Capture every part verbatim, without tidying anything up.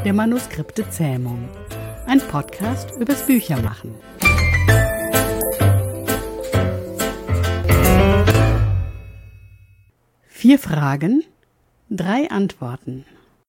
der Manuskripte-Zähmung. Ein Podcast übers Büchermachen. Vier Fragen, drei Antworten.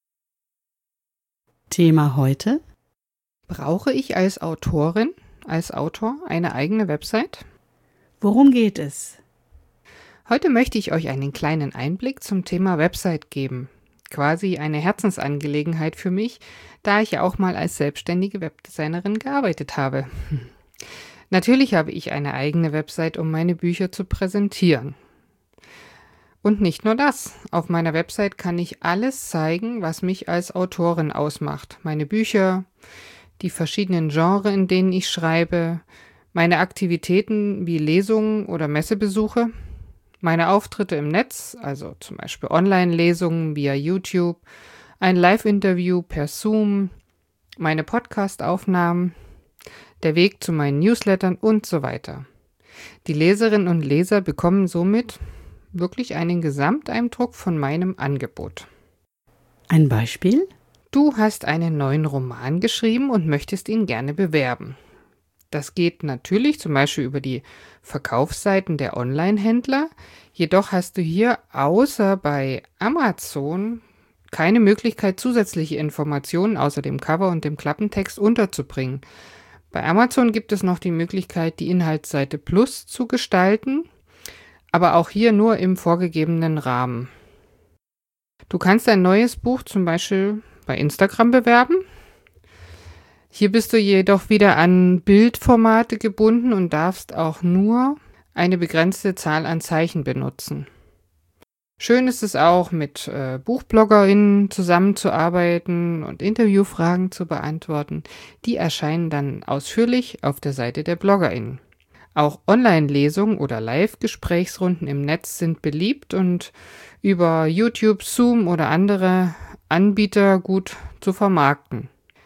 Thema heute: Brauche ich als Autorin, als Autor eine eigene Website? Worum geht es? Heute möchte ich euch einen kleinen Einblick zum Thema Website geben. Quasi eine Herzensangelegenheit für mich, da ich ja auch mal als selbstständige Webdesignerin gearbeitet habe. Natürlich habe ich eine eigene Website, um meine Bücher zu präsentieren. Und nicht nur das. Auf meiner Website kann ich alles zeigen, was mich als Autorin ausmacht. Meine Bücher, die verschiedenen Genres, in denen ich schreibe, meine Aktivitäten wie Lesungen oder Messebesuche, meine Auftritte im Netz, also zum Beispiel Online-Lesungen via YouTube, ein Live-Interview per Zoom, meine Podcast-Aufnahmen, der Weg zu meinen Newslettern und so weiter. Die Leserinnen und Leser bekommen somit wirklich einen Gesamteindruck von meinem Angebot. Ein Beispiel? Du hast einen neuen Roman geschrieben und möchtest ihn gerne bewerben. Das geht natürlich zum Beispiel über die Verkaufsseiten der Online-Händler, jedoch hast du hier außer bei Amazon keine Möglichkeit, zusätzliche Informationen außer dem Cover und dem Klappentext unterzubringen. Bei Amazon gibt es noch die Möglichkeit, die Inhaltsseite Plus zu gestalten, aber auch hier nur im vorgegebenen Rahmen. Du kannst dein neues Buch zum Beispiel bei Instagram bewerben. Hier bist du jedoch wieder an Bildformate gebunden und darfst auch nur eine begrenzte Zahl an Zeichen benutzen. Schön ist es auch, mit äh, BuchbloggerInnen zusammenzuarbeiten und Interviewfragen zu beantworten. Die erscheinen dann ausführlich auf der Seite der BloggerInnen. Auch Online-Lesungen oder Live-Gesprächsrunden im Netz sind beliebt und über YouTube, Zoom oder andere Anbieter gut zu vermarkten.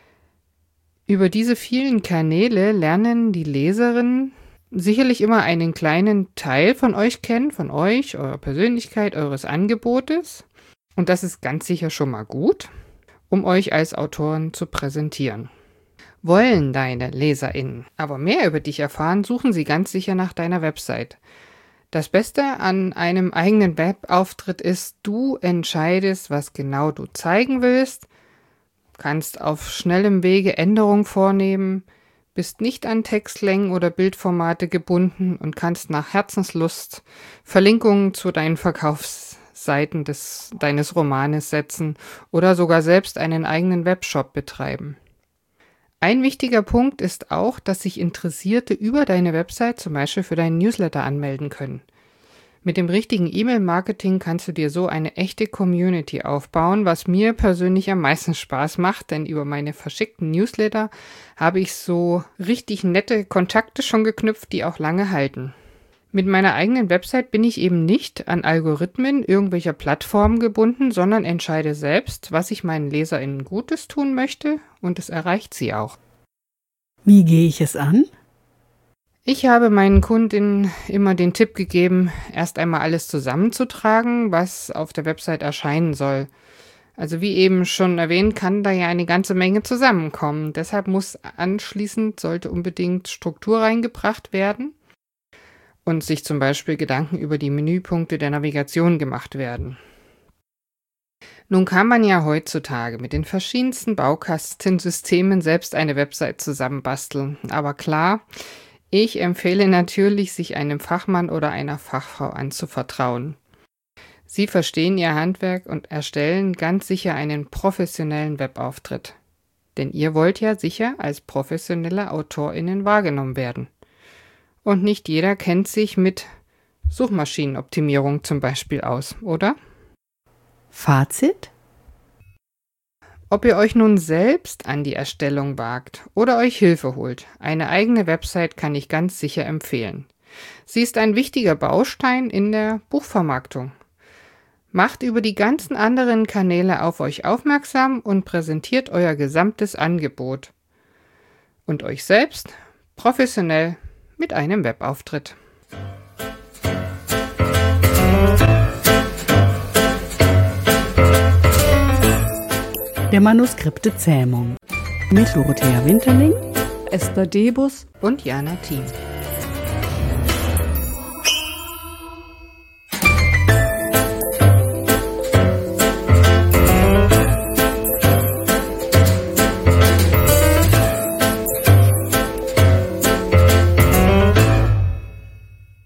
Über diese vielen Kanäle lernen die Leserinnen sicherlich immer einen kleinen Teil von euch kennen, von euch, eurer Persönlichkeit, eures Angebotes. Und das ist ganz sicher schon mal gut, um euch als Autoren zu präsentieren. Wollen deine LeserInnen aber mehr über dich erfahren, suchen sie ganz sicher nach deiner Website. Das Beste an einem eigenen Webauftritt ist, du entscheidest, was genau du zeigen willst, kannst auf schnellem Wege Änderungen vornehmen, bist nicht an Textlängen oder Bildformate gebunden und kannst nach Herzenslust Verlinkungen zu deinen Verkaufsseiten des, deines Romanes setzen oder sogar selbst einen eigenen Webshop betreiben. Ein wichtiger Punkt ist auch, dass sich Interessierte über deine Website zum Beispiel für deinen Newsletter anmelden können. Mit dem richtigen E-Mail-Marketing kannst du dir so eine echte Community aufbauen, was mir persönlich am meisten Spaß macht, denn über meine verschickten Newsletter habe ich so richtig nette Kontakte schon geknüpft, die auch lange halten. Mit meiner eigenen Website bin ich eben nicht an Algorithmen irgendwelcher Plattformen gebunden, sondern entscheide selbst, was ich meinen LeserInnen Gutes tun möchte, und es erreicht sie auch. Wie gehe ich es an? Ich habe meinen Kundinnen immer den Tipp gegeben, erst einmal alles zusammenzutragen, was auf der Website erscheinen soll. Also wie eben schon erwähnt, kann da ja eine ganze Menge zusammenkommen. Deshalb muss anschließend, sollte unbedingt Struktur reingebracht werden und sich zum Beispiel Gedanken über die Menüpunkte der Navigation gemacht werden. Nun kann man ja heutzutage mit den verschiedensten Baukastensystemen selbst eine Website zusammenbasteln. Aber klar, ich empfehle natürlich, sich einem Fachmann oder einer Fachfrau anzuvertrauen. Sie verstehen ihr Handwerk und erstellen ganz sicher einen professionellen Webauftritt. Denn ihr wollt ja sicher als professionelle AutorInnen wahrgenommen werden. Und nicht jeder kennt sich mit Suchmaschinenoptimierung zum Beispiel aus, oder? Fazit? Ob ihr euch nun selbst an die Erstellung wagt oder euch Hilfe holt, eine eigene Website kann ich ganz sicher empfehlen. Sie ist ein wichtiger Baustein in der Buchvermarktung. Macht über die ganzen anderen Kanäle auf euch aufmerksam und präsentiert euer gesamtes Angebot. Und euch selbst professionell mit einem Webauftritt. der Manuskripte Zähmung mit Dorothea Winterling, Esther Debus und Jana Thiem.